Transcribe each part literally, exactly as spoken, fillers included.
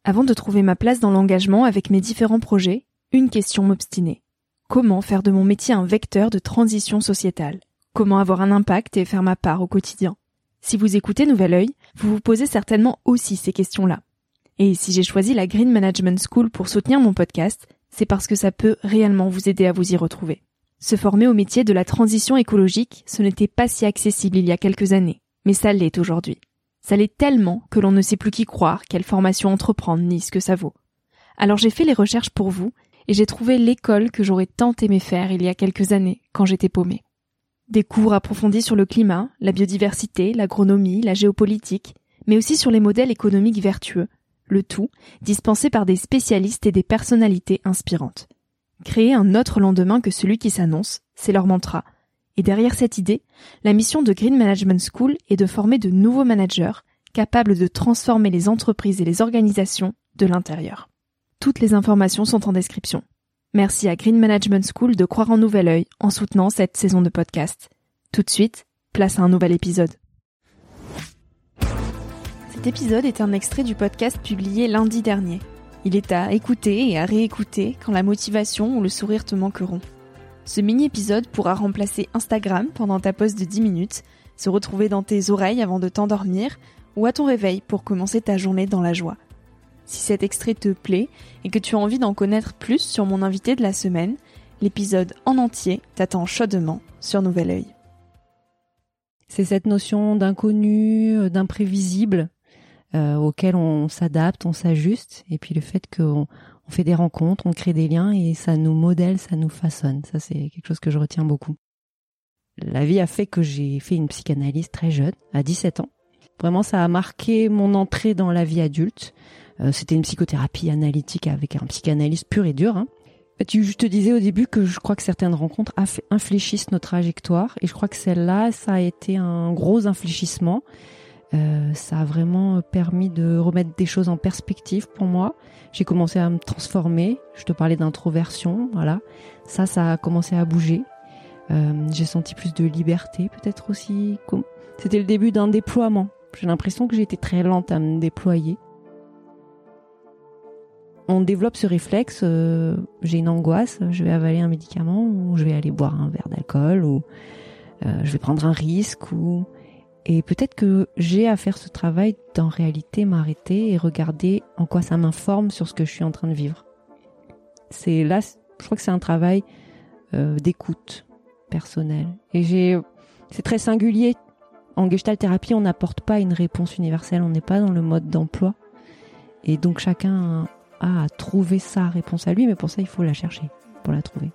Avant de trouver ma place dans l'engagement avec mes différents projets, une question m'obstinait. Comment faire de mon métier un vecteur de transition sociétale ? Comment avoir un impact et faire ma part au quotidien ? Si vous écoutez Nouvel Œil, vous vous posez certainement aussi ces questions-là. Et si j'ai choisi la Green Management School pour soutenir mon podcast, c'est parce que ça peut réellement vous aider à vous y retrouver. Se former au métier de la transition écologique, ce n'était pas si accessible il y a quelques années, mais ça l'est aujourd'hui. Ça l'est tellement que l'on ne sait plus qui croire, quelle formation entreprendre, ni ce que ça vaut. Alors j'ai fait les recherches pour vous, et j'ai trouvé l'école que j'aurais tant aimé faire il y a quelques années, quand j'étais paumée. Des cours approfondis sur le climat, la biodiversité, l'agronomie, la géopolitique, mais aussi sur les modèles économiques vertueux, le tout dispensé par des spécialistes et des personnalités inspirantes. Créer un autre lendemain que celui qui s'annonce, c'est leur mantra. Et derrière cette idée, la mission de Green Management School est de former de nouveaux managers capables de transformer les entreprises et les organisations de l'intérieur. Toutes les informations sont en description. Merci à Green Management School de croire en Nouvel Œil en soutenant cette saison de podcast. Tout de suite, place à un nouvel épisode. Cet épisode est un extrait du podcast publié lundi dernier. Il est à écouter et à réécouter quand la motivation ou le sourire te manqueront. Ce mini-épisode pourra remplacer Instagram pendant ta pause de dix minutes, se retrouver dans tes oreilles avant de t'endormir ou à ton réveil pour commencer ta journée dans la joie. Si cet extrait te plaît et que tu as envie d'en connaître plus sur mon invité de la semaine, l'épisode en entier t'attend chaudement sur Nouvel Œil. C'est cette notion d'inconnu, d'imprévisible euh, auquel on s'adapte, on s'ajuste, et puis le fait qu'on on fait des rencontres, on crée des liens et ça nous modèle, ça nous façonne. Ça, c'est quelque chose que je retiens beaucoup. La vie a fait que j'ai fait une psychanalyse très jeune, à dix-sept ans. Vraiment, ça a marqué mon entrée dans la vie adulte. Euh, c'était une psychothérapie analytique avec un psychanalyste pur et dur. Hein. Tu, je te disais au début que je crois que certaines rencontres infléchissent nos trajectoires. Et je crois que celle-là, ça a été un gros infléchissement. Euh, ça a vraiment permis de remettre des choses en perspective pour moi. J'ai commencé à me transformer. Je te parlais d'introversion, voilà. Ça, ça a commencé à bouger. Euh, j'ai senti plus de liberté, peut-être aussi. C'était le début d'un déploiement. J'ai l'impression que j'ai été très lente à me déployer. On développe ce réflexe. Euh, j'ai une angoisse, je vais avaler un médicament, ou je vais aller boire un verre d'alcool, ou euh, je vais prendre un risque, ou et peut-être que j'ai à faire ce travail d'en réalité m'arrêter et regarder en quoi ça m'informe sur ce que je suis en train de vivre. C'est là, je crois que c'est un travail euh, d'écoute personnelle. Et j'ai, c'est très singulier. En Gestalt thérapie, on n'apporte pas une réponse universelle. On n'est pas dans le mode d'emploi. Et donc chacun a à trouver sa réponse à lui, mais pour ça, il faut la chercher pour la trouver.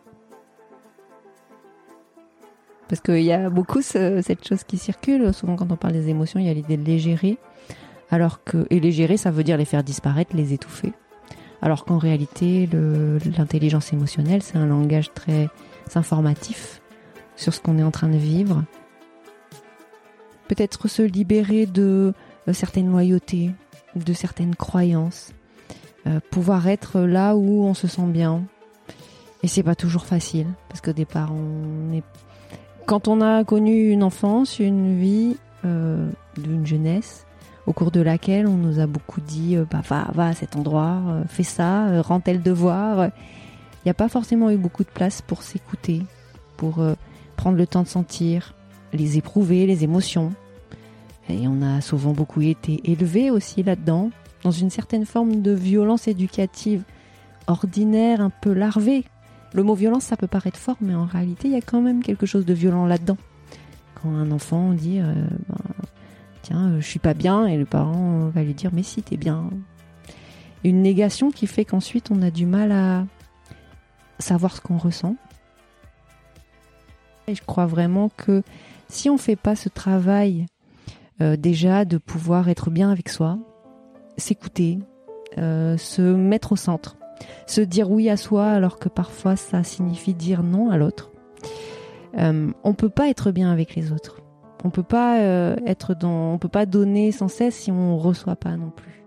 Parce qu'il y a beaucoup ce, cette chose qui circule. Souvent, quand on parle des émotions, il y a l'idée de les gérer. Alors que, et les gérer, ça veut dire les faire disparaître, les étouffer. Alors qu'en réalité, le, l'intelligence émotionnelle, c'est un langage très informatif sur ce qu'on est en train de vivre. Peut-être se libérer de, de certaines loyautés, de certaines croyances. Euh, pouvoir être là où on se sent bien. Et c'est pas toujours facile. Parce qu'au départ, on est... Quand on a connu une enfance, une vie, euh, d'une jeunesse, au cours de laquelle on nous a beaucoup dit euh, bah, va, va à cet endroit, euh, fais ça, euh, rends tel devoir. Il n'y a pas forcément eu beaucoup de place pour s'écouter, pour euh, prendre le temps de sentir, les éprouver, les émotions. Et on a souvent beaucoup été élevé aussi là-dedans, dans une certaine forme de violence éducative ordinaire, un peu larvée. Le mot violence, ça peut paraître fort, mais en réalité, il y a quand même quelque chose de violent là-dedans. Quand un enfant dit euh, ben, tiens, euh, je suis pas bien, et le parent va lui dire mais si, t'es bien. Une négation qui fait qu'ensuite on a du mal à savoir ce qu'on ressent. Et je crois vraiment que si on fait pas ce travail euh, déjà de pouvoir être bien avec soi, s'écouter, euh, se mettre au centre, se dire oui à soi alors que parfois ça signifie dire non à l'autre. Euh, on peut pas être bien avec les autres. On peut pas euh, être dans, on peut pas donner sans cesse si on reçoit pas non plus.